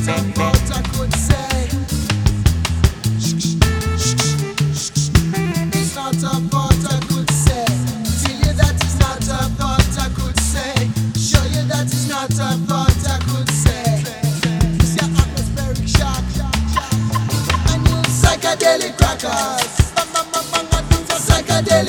a thought I could say. It's not a thought I could say. Tell you that it's not a thought I could say. Show you that it's not a thought I could say. It's your atmospheric shock. And you psychedelic crackers. Psychedelic.